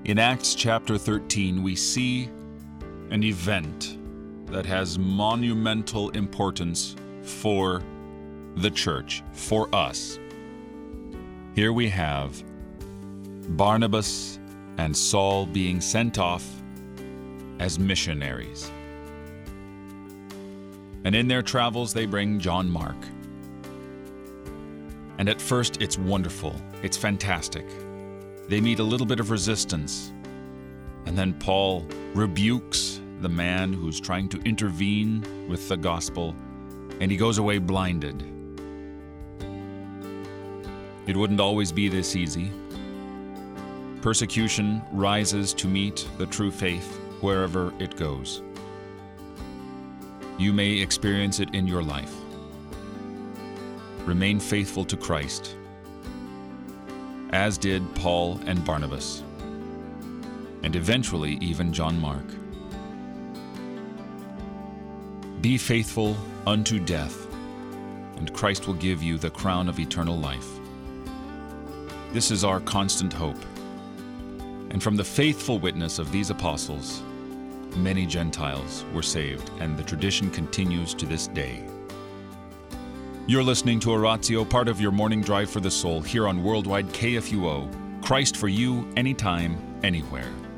In Acts chapter 13, we see an event that has monumental importance for the church, for us. Here we have Barnabas and Saul being sent off as missionaries. And in their travels, they bring John Mark. And at first, it's wonderful. It's fantastic. They meet a little bit of resistance. And then Paul rebukes the man who's trying to intervene with the gospel, and he goes away blinded. It wouldn't always be this easy. Persecution rises to meet the true faith wherever it goes. You may experience it in your life. Remain faithful to Christ, as did Paul and Barnabas, and eventually even John Mark. Be faithful unto death, and Christ will give you the crown of eternal life. This is our constant hope. And from the faithful witness of these apostles, many Gentiles were saved, and the tradition continues to this day. You're listening to Oratio, part of your morning drive for the soul, here on Worldwide KFUO. Christ for you, anytime, anywhere.